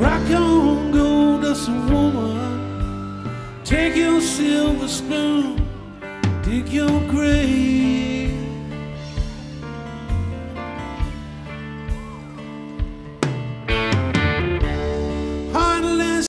Rock on, gold-dust woman. Take your silver spoon, dig your grave.